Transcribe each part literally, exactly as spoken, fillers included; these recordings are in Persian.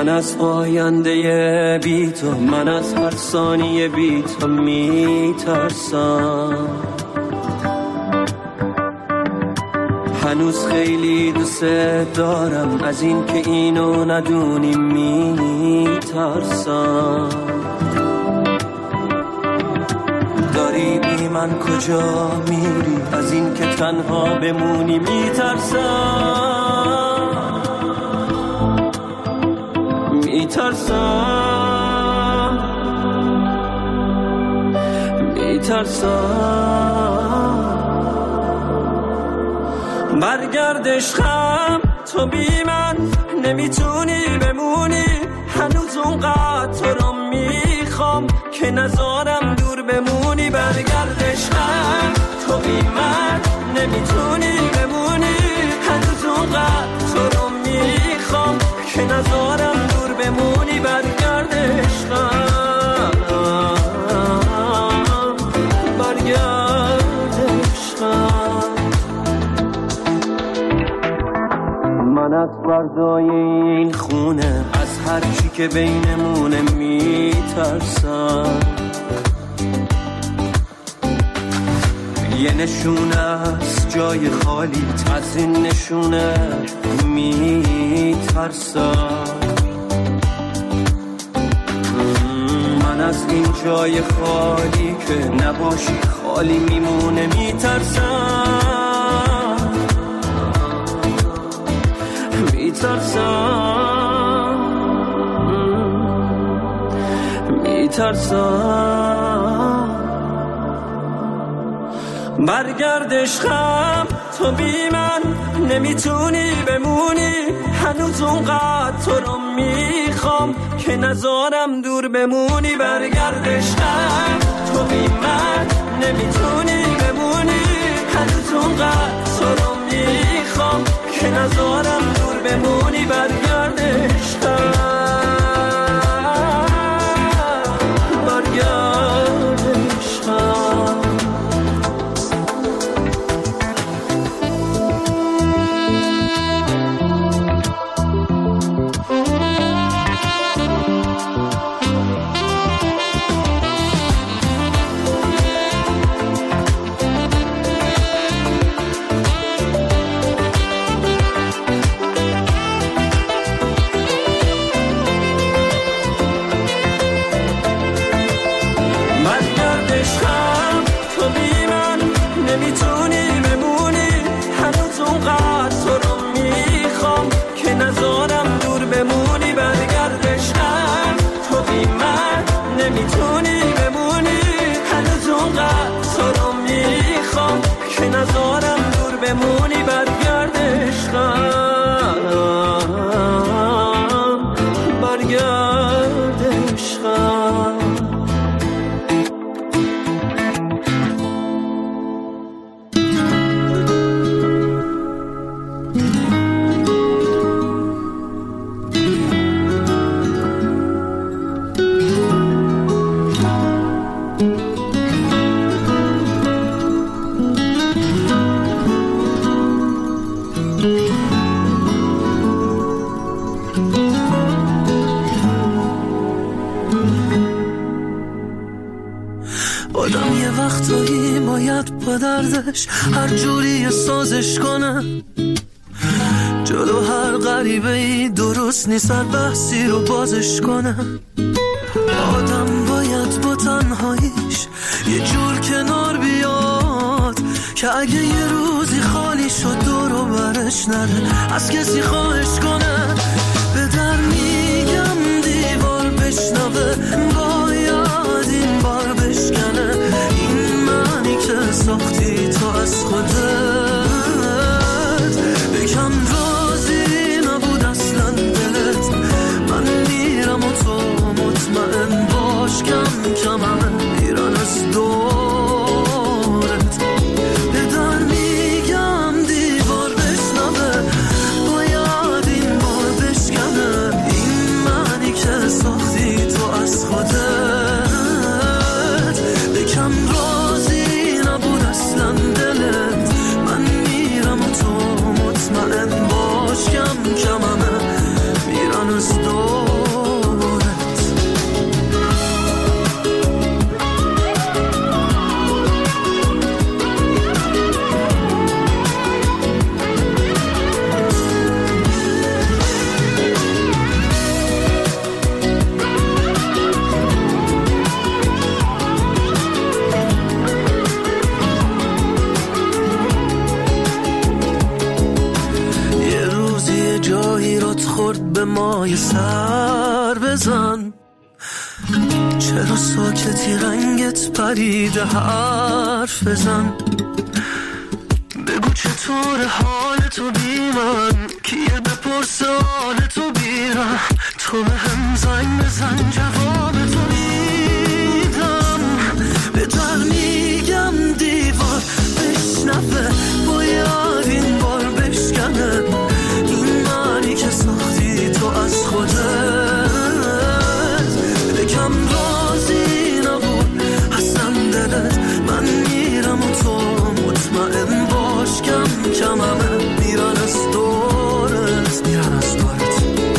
من از آینده بی تو، من از هر ثانیه بی تو میترسم. هنوز خیلی دوست دارم، از این که اینو ندونی میترسم. داری بی من کجا میری، از این که تنها بمونی میترسم. میترسم میترسم برگرد عشقم، تو بی من نمیتونی بمونی. هنوز اونقدر تو رو میخوام که نذارم دور بمونی. برگرد عشقم، تو بی من نمیتونی بمونی. هنوز اونقدر تو رو میخوام که نذارم دور بمونی. برگرد عشقم، برگرد عشقم. من از فردای این خونه، از هر چی که بینمونه میترسم. یه نشونه از جای خالی، از این نشونه میترسم. من از این جای خالی که نباشی خالی میمونه میترسم. میترسم میترسم برگرد عشقم، تو بی من نمیتونی بمونی. هنوز اونقدر تو رو میخوام که نذارم دور بمونی. برگرد عشقم، تو بی من نمیتونی بمونی. هنوز اونقدر تو رو میخوام که نذارم دور بمونی. برگرد عشقم، برگرد عشقم. نمیتونی بمونی. هنوز اونقدر تو رو میخوام که نذارم دور بمونی. برگرد عشقم، برگرد عشقم. آدم یه وقتایی باید با دردش هر جوری سازش کنه. جلو هر غریبه‌ای درست نیست هر بحثی رو بازش کنه. آدم باید با تنهاییش یه جور کنار بیاد که اگه یه روزی خالی شد دور و برش نره از کسی خواهش کنه. به در میگم دیوار بشنوه، باید این بار بشکنه. این معنی که ساختی تو از خودت، بکن راضی نبود اصلا دلت. من میرم و تو مطمئن باش، کم کم همه میرن از دورت. به در میگم دیوار بشنوه، باید این بار بشکنه. این معنی که ساختی تو از خودت، بکن راضی نبود اصلا دلت. من سر بزن. چرا ساکتی رنگت پریده حرف بزن. بگو چطور حال تو بی من، کیه بپرس حال تو بیرم. تو به هم زنگ بزن جواب تو میدم. به در میگم دیوار بشنفه، باید این بار بشکنه. این معنی که ساختی تو از خودت. بگم رازی نبود اصلا دلت. من میرم و تو مطمئن باش کم کم همه میرن از دورت، میرن از دورت.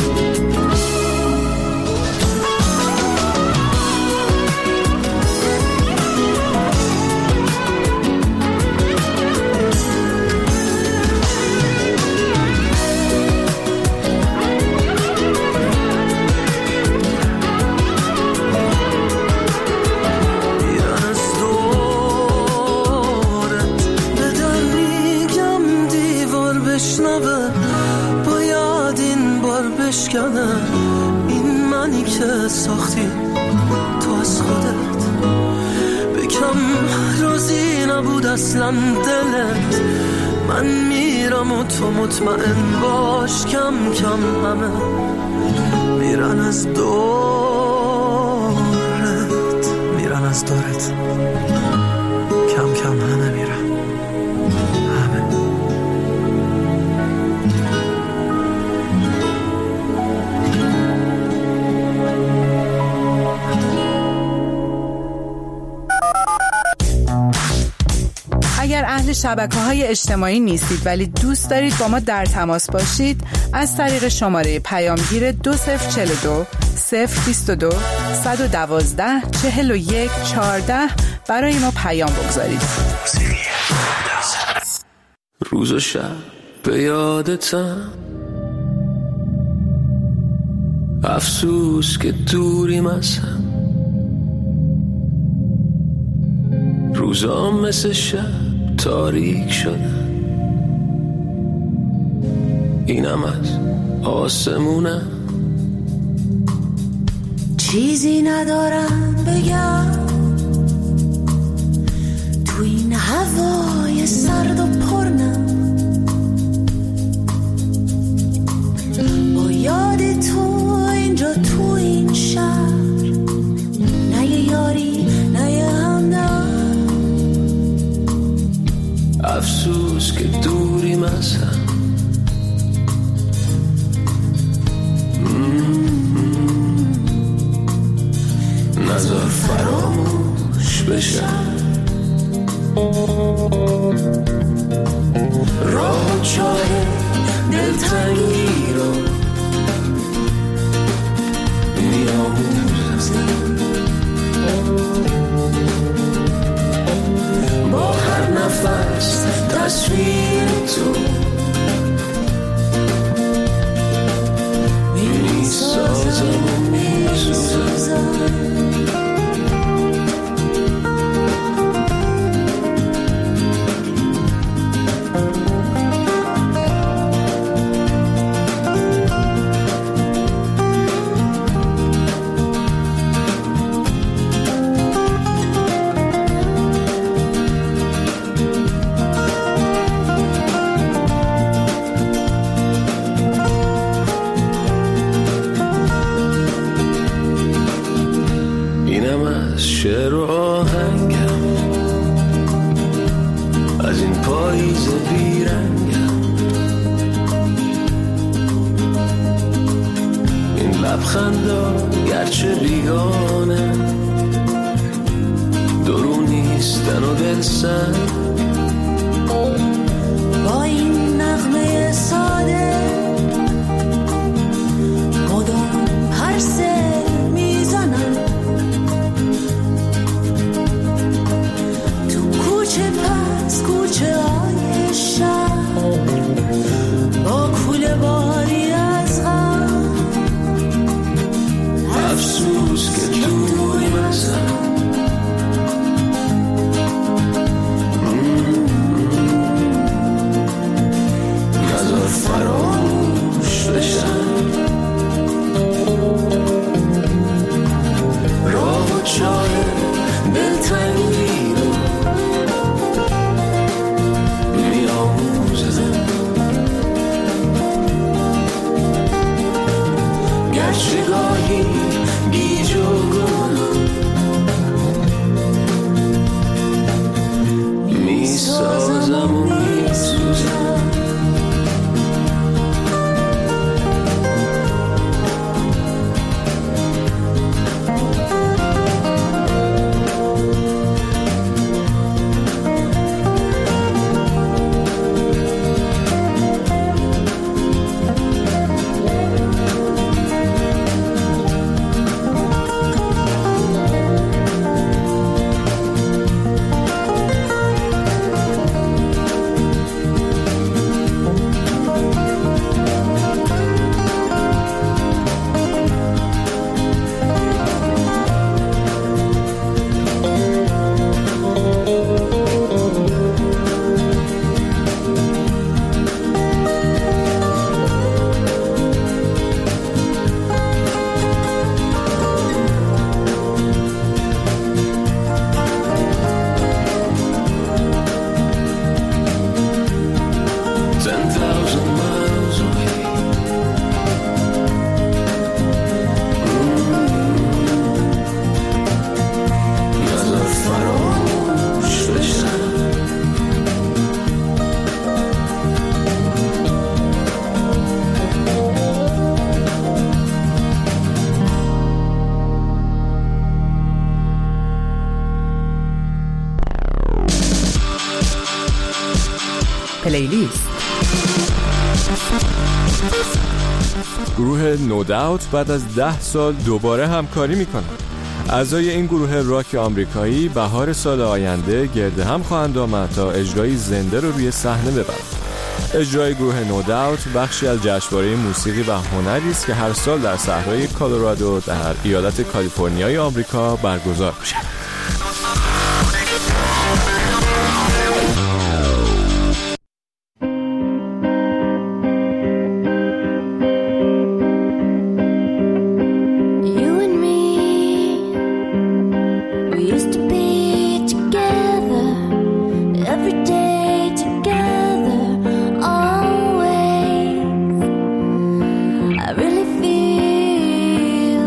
این منی که ساختی تو از خودت. بکم راضی نبود اصلا دلت. من میرم و تو مطمئن باش کم کم همه میرن از دورت، میرن از دورت. کم کم همه میرن همه. اگر اهل شبکه‌های اجتماعی نیستید ولی دوست دارید با ما در تماس باشید، از طریق شماره پیامگیر دو صفر چهل و دو صفر بیست و دو صد و دوازده چهل و یک چهارده برای ما پیام بگذارید. روز و شب به یادتم، افسوس که دوریم از هم. روزام مثل شب تاریک شدن، اینم از آسمونم. چیزی ندارم بگم تو این هوای سرد و پرنم. با یاد تو اینجا تو این شهر، نه یاری نه همدم. افسوس که دوریم از هم. نذار فراموش بشم راه چاه دلتنگی رو میاموزم. با هر نفس تصویر تو میسازم و میسوزم. شعر و آهنگم از این پاییز بیرنگم. این لبخندا گرچه بیگانه، درو نیستن و دل سنگ. با این نغمه ساده مدام پرسه میزنم. کوچه های شهر با کوله باری از غم. افسوس که دوریم از هم. دلتنگی رو میآموزم، گرچه گاهی گیج و گم میسازم و میسوزم. پلیلیست. گروه نو داوت بعد از ده سال دوباره همکاری میکنن. اعضای این گروه راک آمریکایی بهار سال آینده گرد هم خواهند آمد تا اجرای زنده رو روی صحنه ببرند. اجرای گروه نو داوت بخشی از جشنواره موسیقی و هنری است که هر سال در صحرای کلرادو در ایالت کالیفرنیای آمریکا برگزار میشه.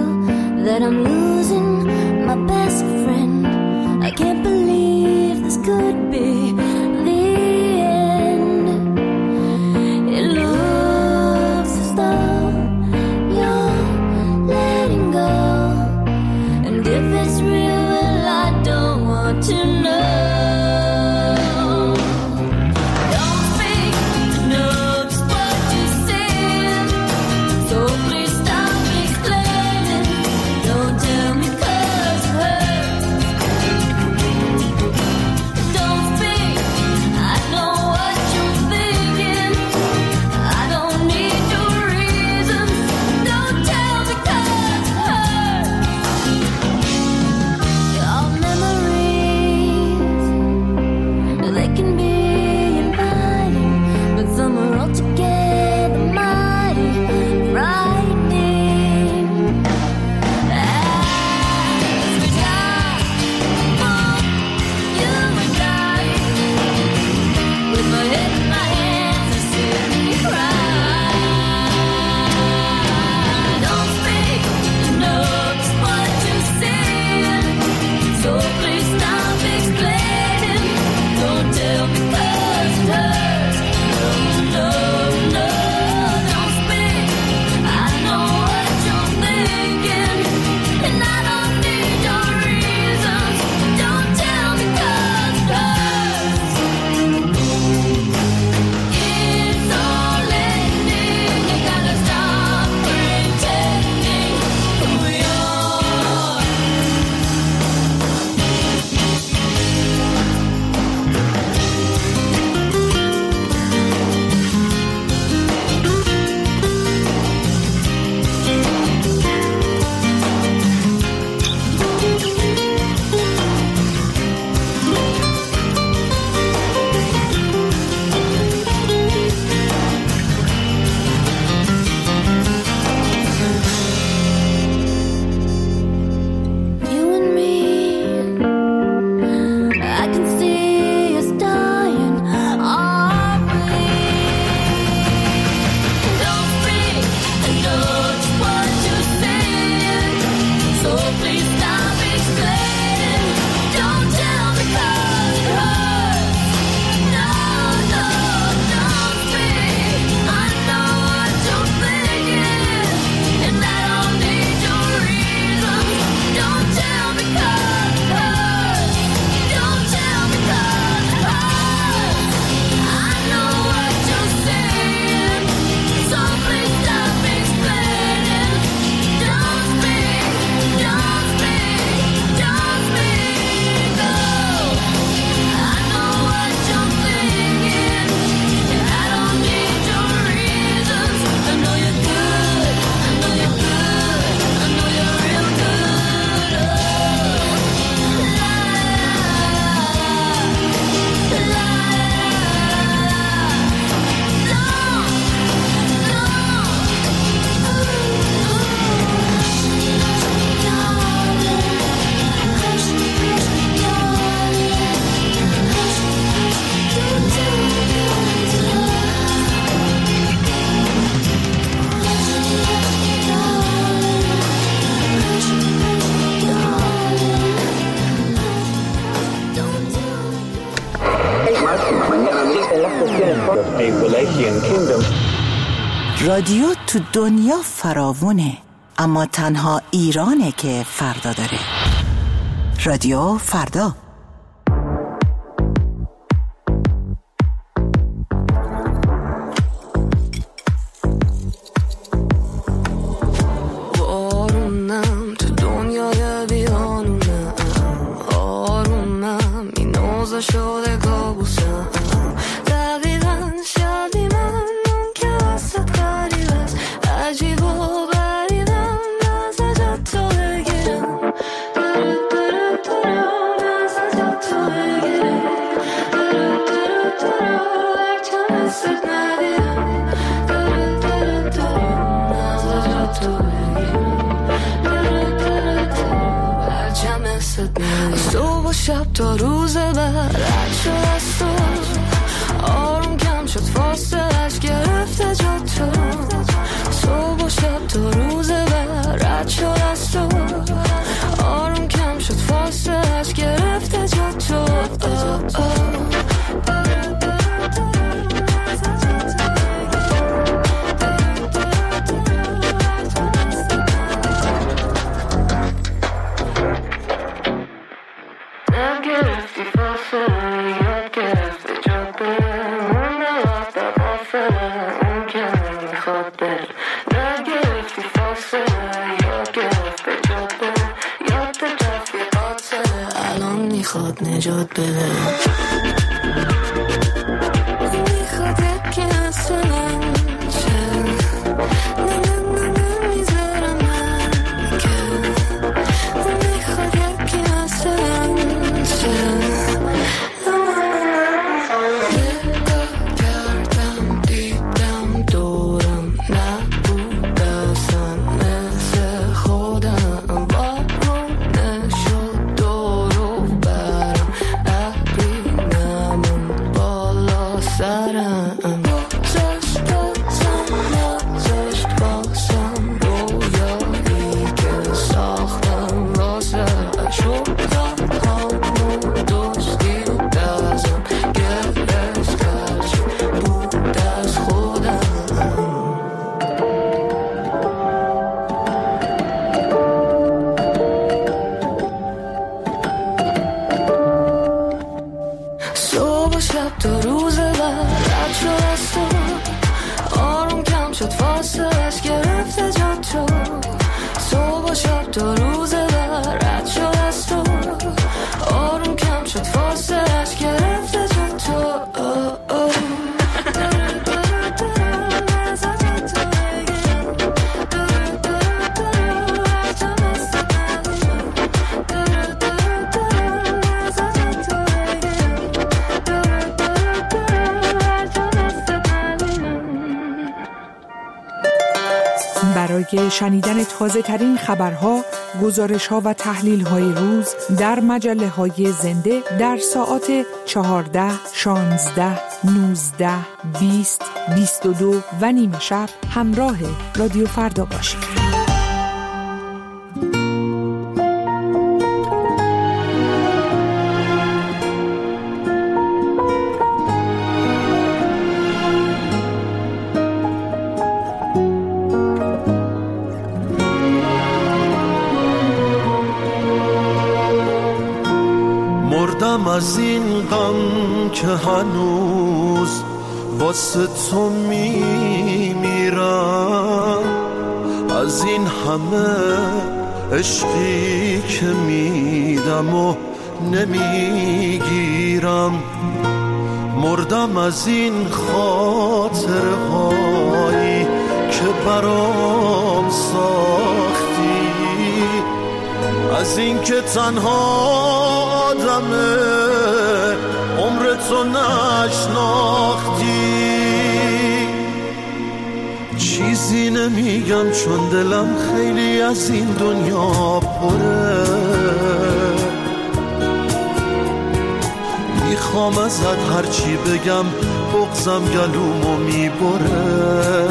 That I'm losing my best friend. I can't believe this could a Wallachian kingdom. رادیو تو دنیا فراوونه، اما تنها ایرانه که فردا داره. رادیو فردا. آرومم تو دنیای بیانونم، آرومم این اوضاع شده کابوسم. دقیقا شبی من اون که وسط غریب است، عجیب و غریبم از جات تو بگیرم. صبح و شب تا روز بعد رد شد از تو، آروم کم شد فاصلش گرفته جا تو. صبح و شب تا روز بعد رد شد از تو، آروم کم شد فاصلش گرفته جا تو. میخواد نجات بده، میخواد یکی اصلا چه نه نه نه نمیذارم من که، میخواد یکی اصلا چه. نگاه کردم دیدم دورم نبود اصلا مثل خودم، بارونه شد دورو برم، ابرینمون بالا سرم. گذاشت بازم نذاشت بازم رویایی که ساختم واسه شدم همون دوستی و دزم گرفت کرچی بود از خودم. صبح و شب تا روز بعد رد شد از تو، آروم کم شد فاصلش گرفته جا تو. صبح و شب تا روز بعد رد شد از تو، آروم کم شد فاصلش گرفته جا تو. برای شنیدن تازه ترین خبرها، گزارش‌ها و تحلیل‌های روز در مجله‌های زنده در ساعات چهارده، شانزده، نوزده، بیست، بیست و دو و نیمه شب همراه رادیو فردا باشید. مردم از این غم که هنوز واسه تو میمیرم، از این همه عشقی که میدم و نمیگیرم. مردم از این خاطره هایی که برام ساختی، از این که تنها آدمه عمر تو نشناختی. چیزی نمیگم چون دلم خیلی از این دنیا پره، میخوام ازت هرچی بگم بغضم گلومو میبره.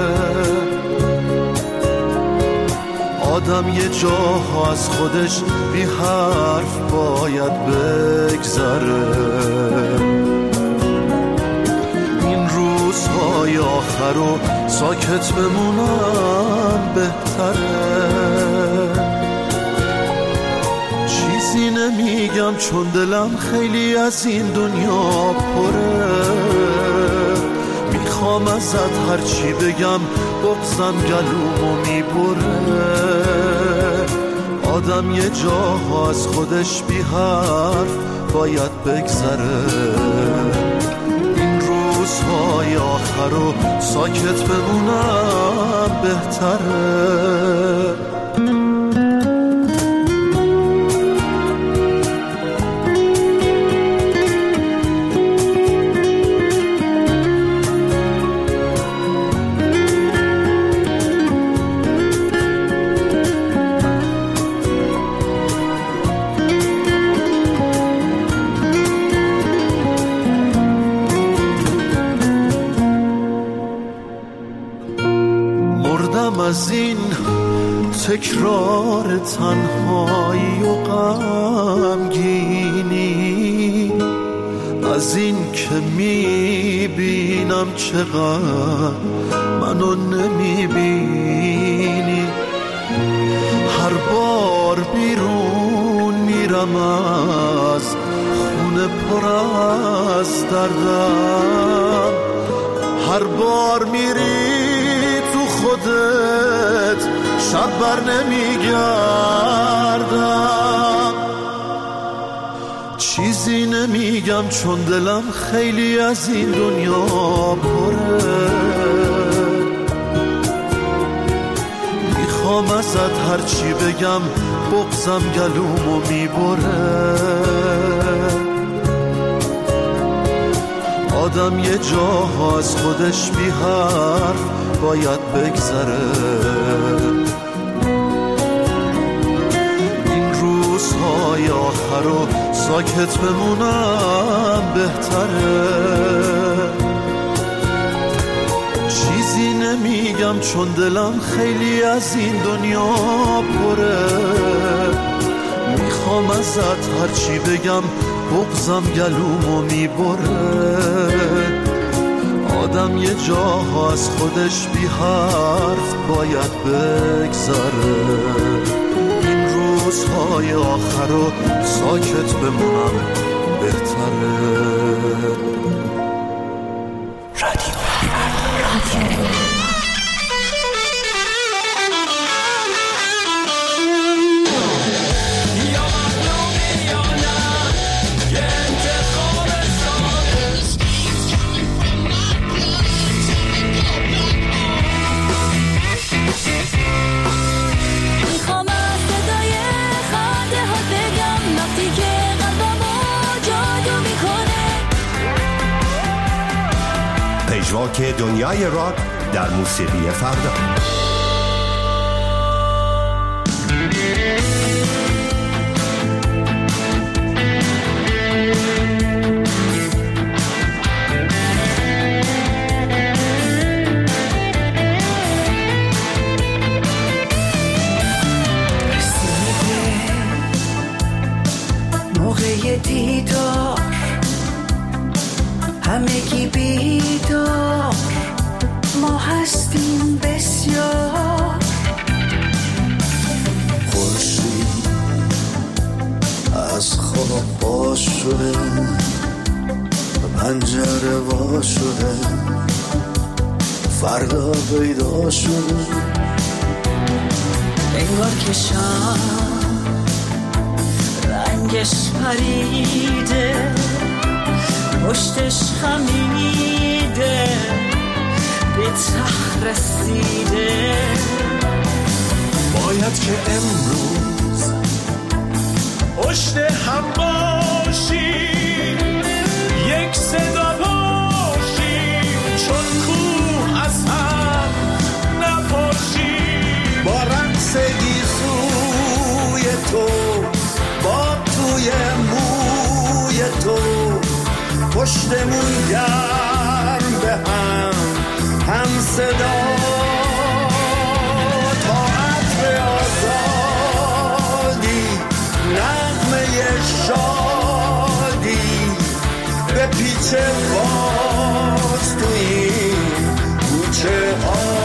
آدم یه جاها از خودش بی حرف باید بگذره. این آخر و ساکت بمونم بهتره. چیزی نمیگم چون دلم خیلی از این دنیا پره. میخوام ازت هرچی بگم بغضم گلومو میبره. آدم یه جاها از خودش بی حرف باید بگذره. این روزهای آخر رو ساکت بمونم بهتره. از این تکرار تنهایی و غمگینی، از این که میبینم چقدر منو نمیبینی. هر بار بیرون میرم از خونه پر از دردم. هر بار میری خودت شب بر نمیگردم. چیزی نمیگم چون دلم خیلی از این دنیا پره. میخوام ازت هرچی بگم بغضم گلومو میبره. آدم یه جاها از خودش بی حرف باید بگذره. این روزهای آخر رو ساکت بمونم بهتره. چیزی نمیگم چون دلم خیلی از این دنیا پره. میخوام ازت هرچی بگم بغضم گلومو میبره. آدم یه جاها از خودش بی حرف باید بگذره. این روزهای آخر رو ساکت بمونم بهتره. رادیو رادیو که دنیای راک در موسیقی فردا. موقع دیدار همگی بیدار، ما هستیم بسیار. خورشید از خواب باز شده، پنجره وا شده، فردا پیدا شده. انگار که شب رنگش پریده، پشتش خمیده، به ته رسیده. باید که امروز پشت هم باشیم، یک صدا باشیم، چون کوه از هم نباشیم. با رقص گیسوی تو، با توی موی تو، پشتمون گرم به هم هم صدا. تا عطر آزادی، نغمه شادی، به پیچ باز تو این کوچه کوچه ها.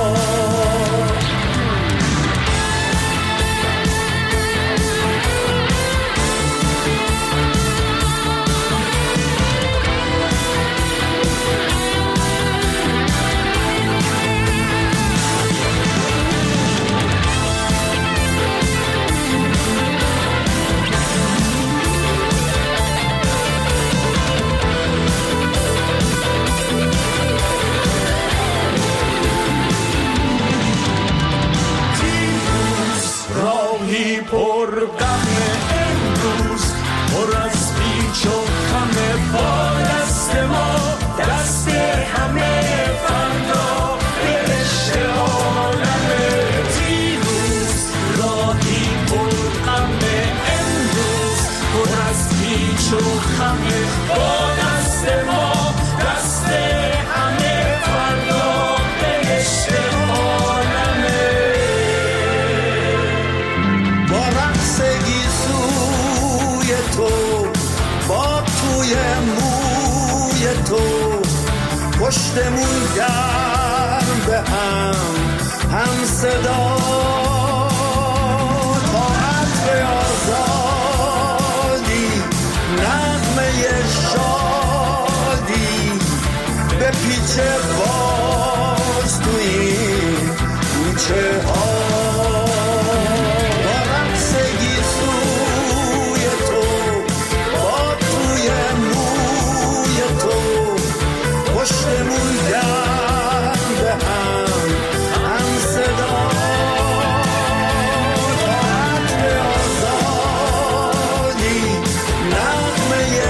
پشتمون گرم به هم هم صدا تا عطر آزادی نغمه شادی به پیچه باز تو این کوچه ها. پشتمون گرم به هم هم صدا تا عطر آزادی نغمه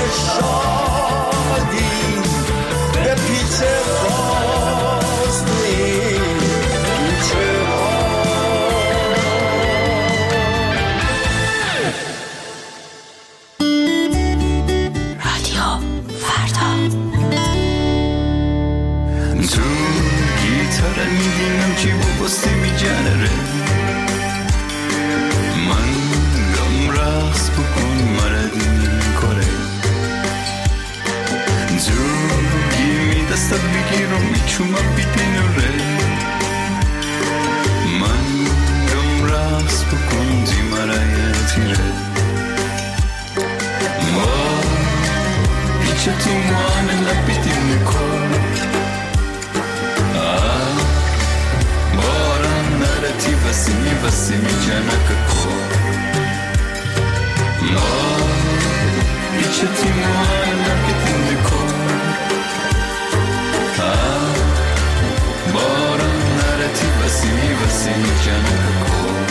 شادی به پیچه باز تو این کوچه ها. رادیو فردا. تو گیتاره میدینم چی با بستی میجنره من گم رقص بکن مردین کاره تو گیمی دستت بگیرم میچومم بیدینره من گم رقص بکن زی مرای تیره ما پیچه تو مانه لبیدین کار باران نرتی بسی می بسی می جنک کن ما ایچه تیمان نکتین کن باران نرتی بسی می بسی می جنک کن.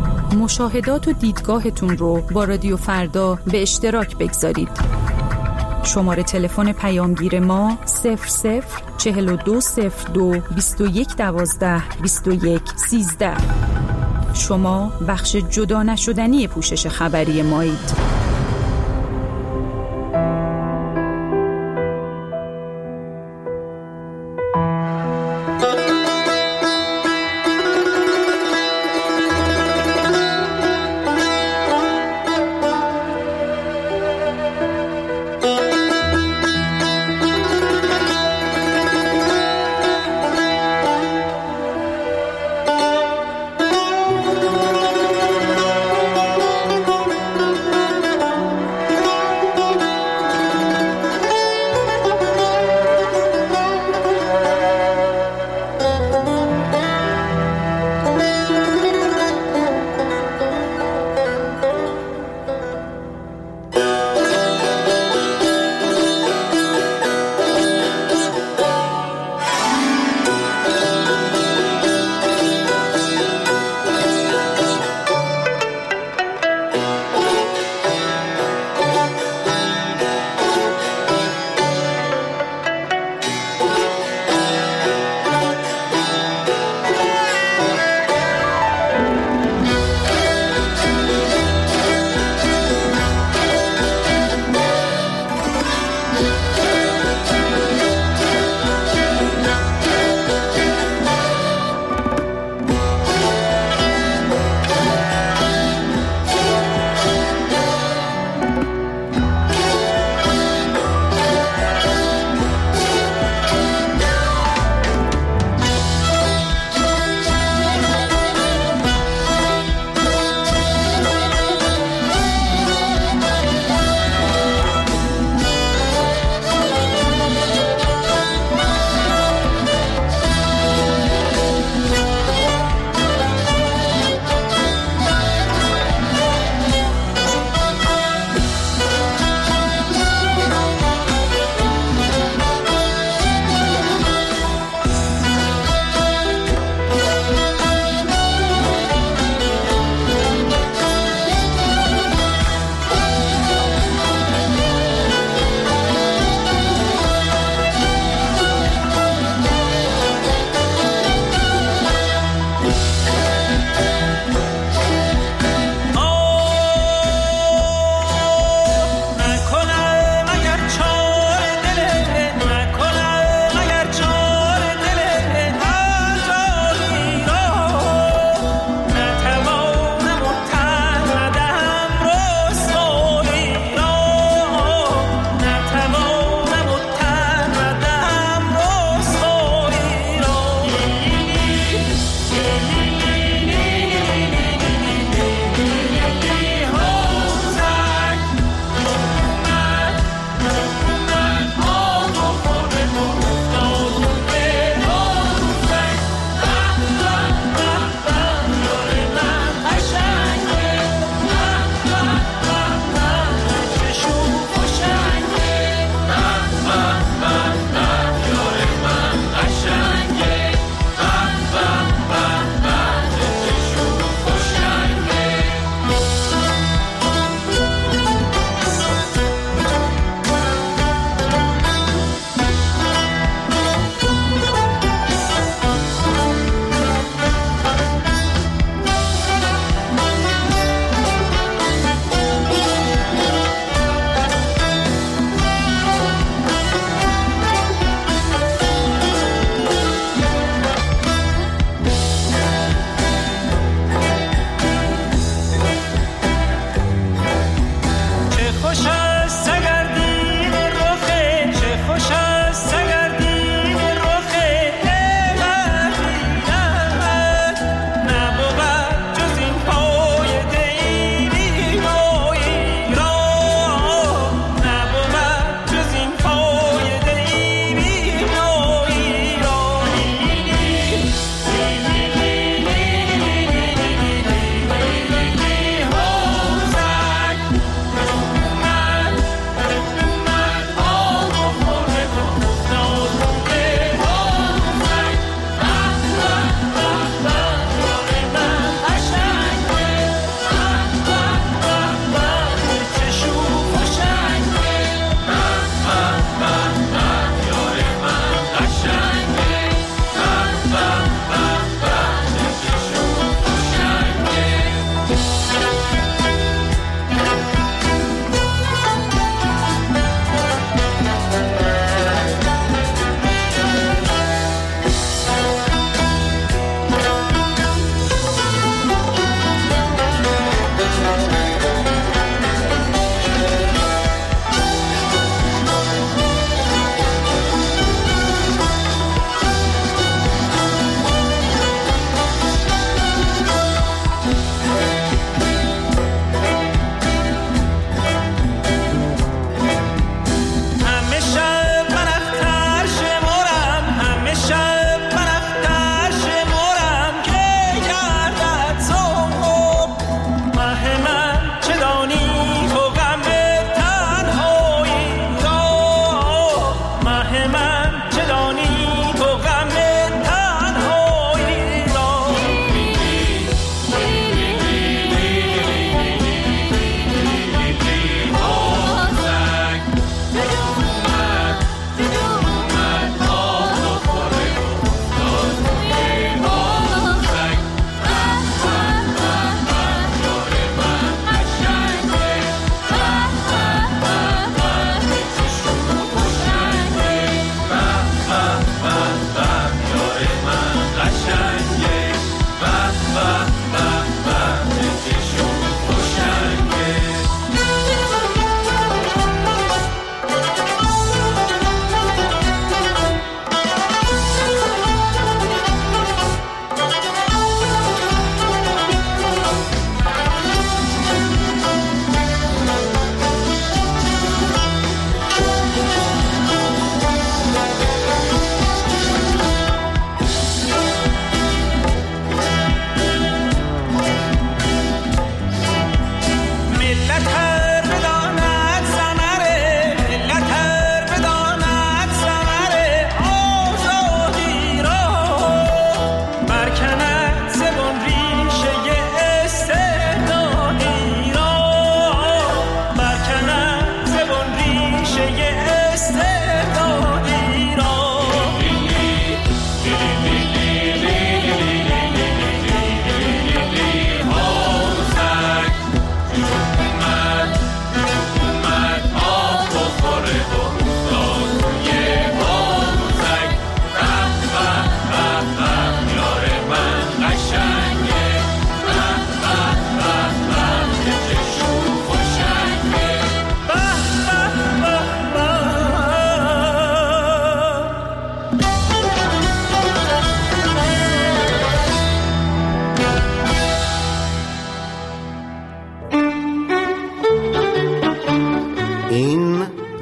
مشاهدات و دیدگاهتون رو با رادیو فردا به اشتراک بگذارید. شماره تلفن پیامگیر ما صفر صفر چهل و دو صفر دو بیست و یک دوازده بیست و یک سیزده. شما بخش جدا نشدنی پوشش خبری مایید.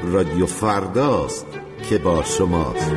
رادیو فرداست که با شماست.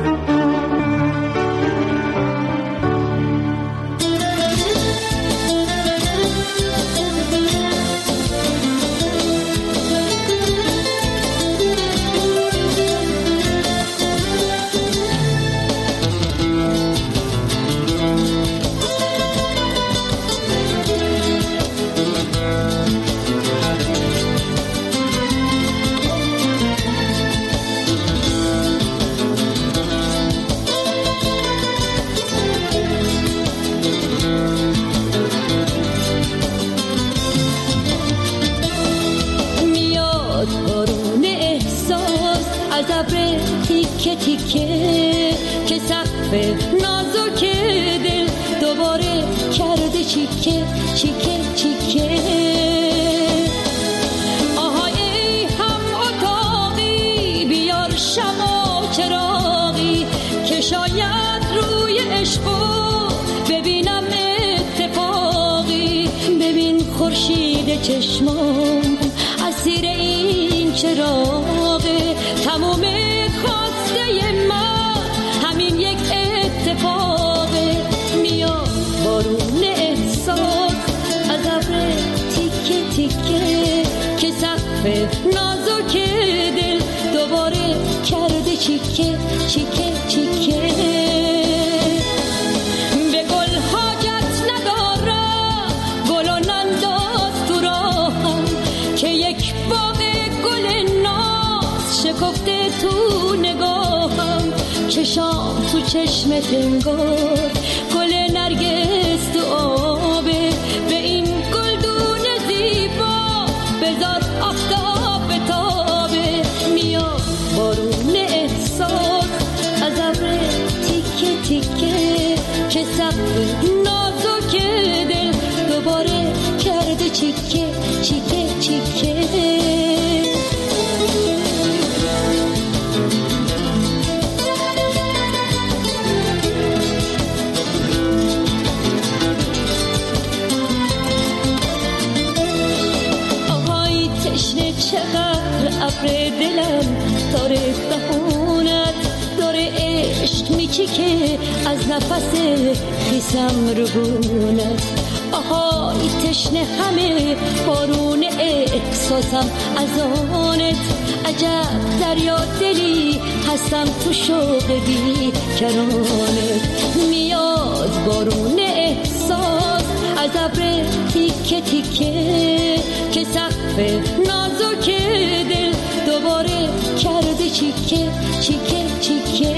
تیکه تیکه که سقف نازک دل دوباره کرده چیکه چیکه چیکه. آهای ای هم اتاقی بیار شمع و چراغی که شاید روی عشقو ببینم اتفاقی. ببین خورشید چشمام اسیر این چراغه، تموم خواسته من همین یک اتفاقه. میاد بارون احساس از ابر تیکه تیکه که سقف نازک دل دوباره کرده چیکه چیکه چیکه. به گل حاجت ندارم گل و ننداز تو راهم که یک باغ گل ناز شکفته تو نگاهم. چشام تو چشمت انگار گل نرگس تو آبه. به این گلدون زیبا بذار آفتاب بتابه. میاد بارون احساس از ابر تیکه تیکه که سقف نازک دل دوباره کرده چیکه چیکه چیکه. چقدر ابر دلم داره بهونت داره عشق میچیکه از نفس خیسم رو بونت. آهای تشنه همه بارون احساسم از آنت. عجب دریا دلی هستم تو شوق بی کرانت. میاد بارون احساس از ابر تیکه تیکه که سقف نازک دل دوباره کرده چیکه چیکه چیکه.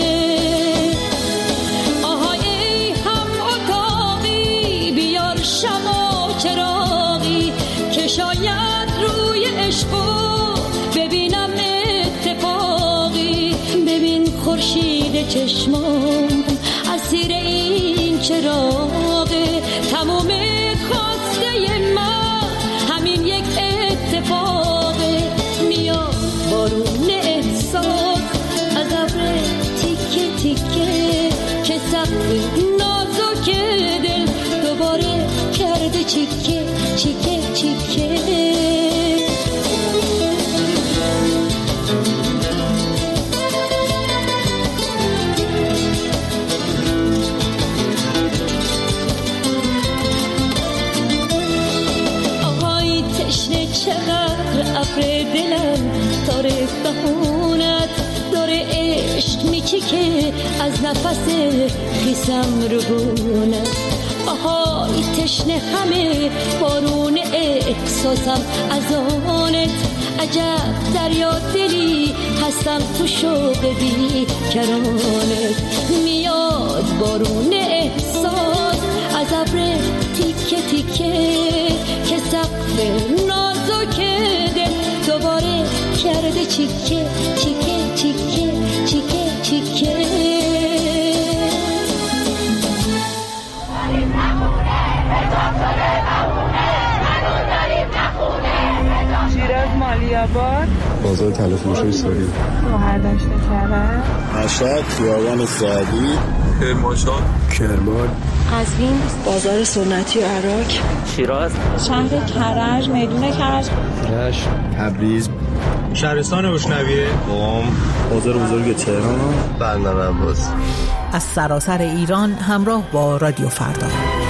آهای ای هم اتاقی بیار شمع و چراغی که شاید روی عشقو ببینم اتفاقی. ببین خورشید چشمام اسیر این چراغه، تموم خواسته من همین یک اتفاقه. میاد بارون احساس از ابر تیکه تیکه که سقف نازک دل دوباره کرده چیکه چیکه چیکه. چقدر ابر دلم داره بهونت داره عشق میچیکه از نفس خیسم رو بونت. آهای تشنه همه بارون احساسم از آنت. عجب دریا دلی هستم تو شوق بی کرانت. میاد بارون احساس از ابر تیکه تیکه که سقف نازک دل دوباره کرده چیکه چیکه چیکه چیکه چیکه. شیراز مالیاباد بازار تلفروشی ساری مهردشت کرد مشهد خیابان سعدی کرمانشاه کرمان قزوین، بازار سنتی عراق، شیراز، شهر کرج، میدون کرج، رشت، تبریز، شهرستان بوشنویه، قم، بازار بزرگ تهران، برنامه عباس. از سراسر ایران همراه با رادیو فردا.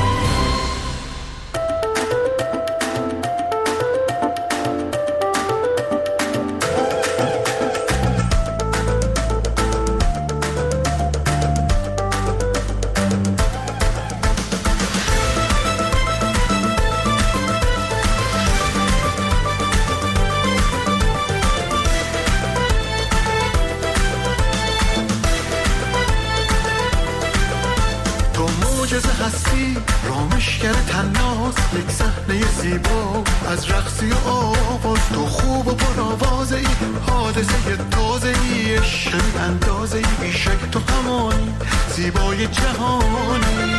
هستی رامشگر تناس، یک صحنه زیبا از رقصی و آواز. تو خوب و پرآوازه ای، حادثه تازه ای، عشق اندازه ای، بیشک تو همانی زیبای جهانی.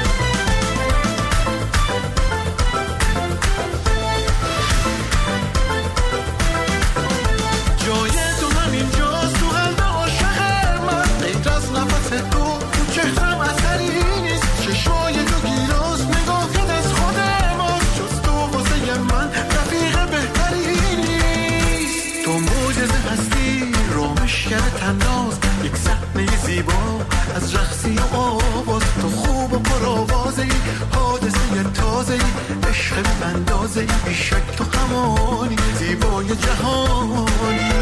جای تو همینجاست، تو قلب عاشق من، غیر از نفس تو تو چهرم اثری نیست. چشمای تو گیلاس، نگاهت از خود ماست، جز تو واسه من رفیق بهتری نیست. تو معجزه هستی، رامشگر تناس، یک صحنه زیبا از رقصی و آواز. تو خوب و پرآوازه ای، حادثه تازه ای، عشق اندازه ای، بیشک تو همانی زیبای جهانی.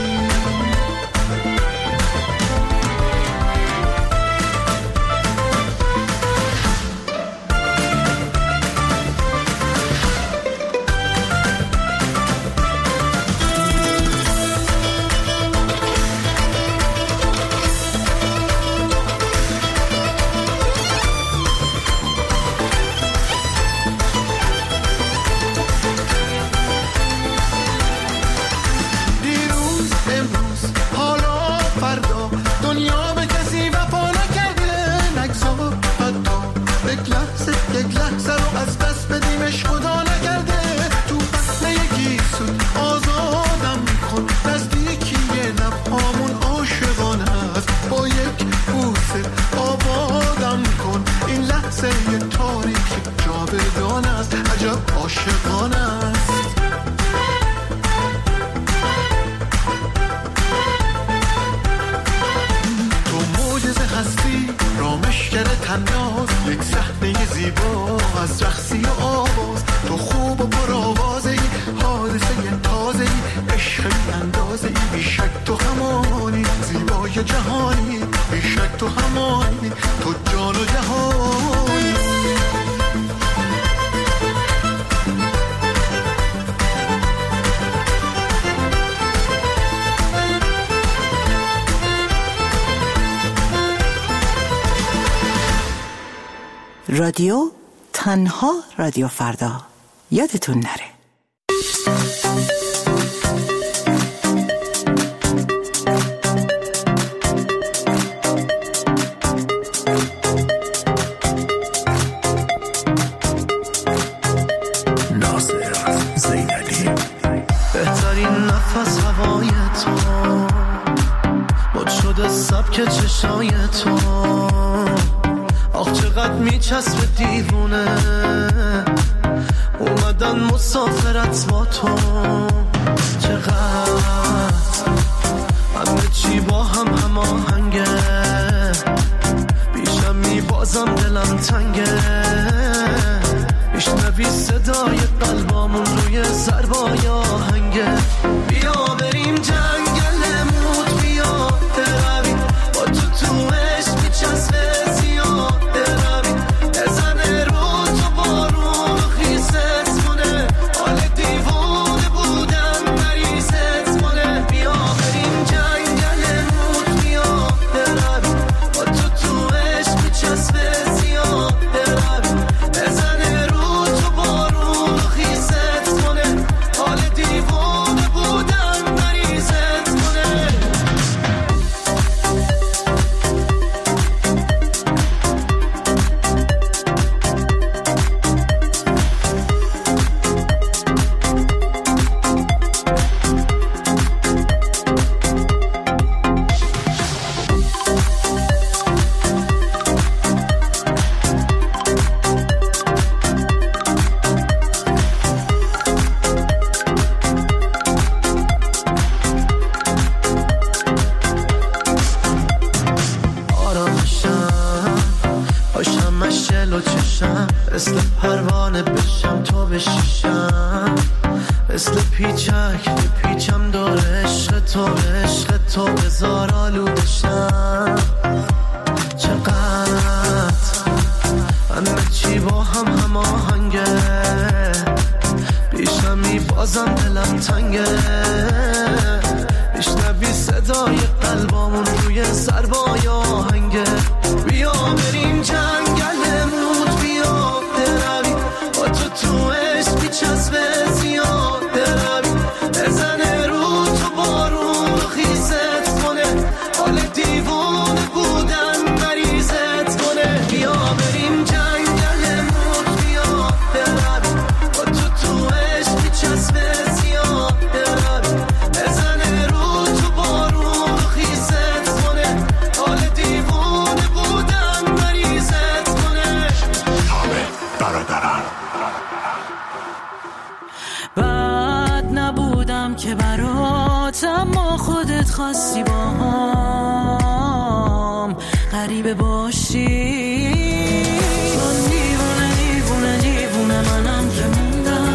رادیو تنها رادیو فردا، یادتون نره. ناصر زینالی. بهترین نفس هوای تو، مد شده سبک چشای تو، آخ چقدر میچسبه دیوونه، اومدن مسافرت با تو. چقدر همه چی با هم هماهنگه، بیشم میبازم دلم تنگه، میشنوی صدای قلبامون روی ضربای آهنگه. بیا بریم جنگل موت، بیا برویم با تو تو عشق میچسبه زیاد، برویم بزنه رو تو بارون و خیست کنه، حال دیوونه بودن مریضت کنه. بیا بریم جنگل موت، بیا برویم با تو تو عشق میچسبه زیاد، برویم بزنه رو تو بارون و خیست کنه، حال دیوونه لب شیشم مثل پیچک پیچم دور عشق تو عشق تو بذار آلودشم چقدر همه چی با هم هماهنگه پیشمی بازم دلم تنگه میشنوی صدای قلبامون روی سربای آهنگه بیا بریم جنگلمون بیا دروی با تو تو عشق میچسبه زیاد دروی بزنه رو تو بارون رو خیزت کنه حال دیوانه بودن مریضت کنه بیا بریم جنگلمون بیا دروی با تو تو عشق میچسبه زیاد دروی بزنه رو تو بارون رو خیزت کنه حال دیوانه بودن مریضت کنه تابه برادران بد نبودم که برات اما خودت خواستی با هم غریبه باشی چون دیوونه دیوونه دیوونه منم که موندم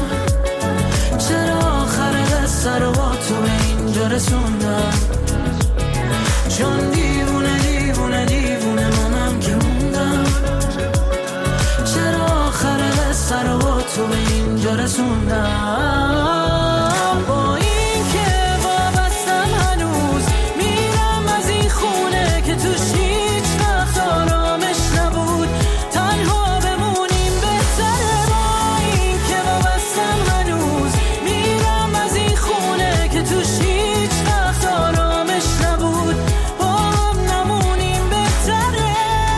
چرا آخر قصه رو با تو به اینجا رسوندم چون دیوونه دیوونه دیوونه منم که موندم چرا آخر قصه رو با تو به اینجا رسوندم با این که وابستم هنوز میرم از این خونه که توش هیچ وقت آرامش نبود تنها بمونیم بهتره با این که وابستم هنوز میرم از این خونه که توش هیچ وقت آرامش نبود با هم نمونیم بهتره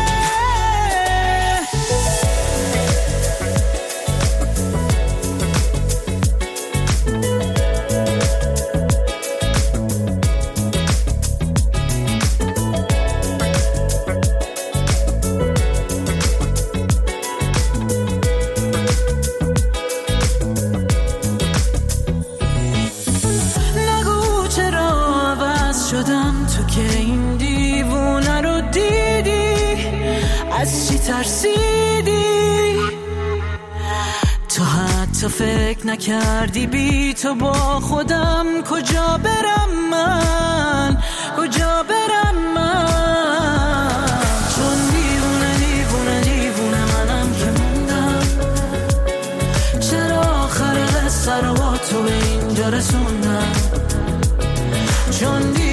نگو چرا عوض شدم تو که این دیوونه رو دیدی از چی ترسیدی تو حتی فکر نکردی بی تو با خودم کجا برم من کجا برم من چون دیوونه دیوونه دیوونه منم که موندم چرا آخر قصه رو با تو به اینجا رسوندم چون دیوونه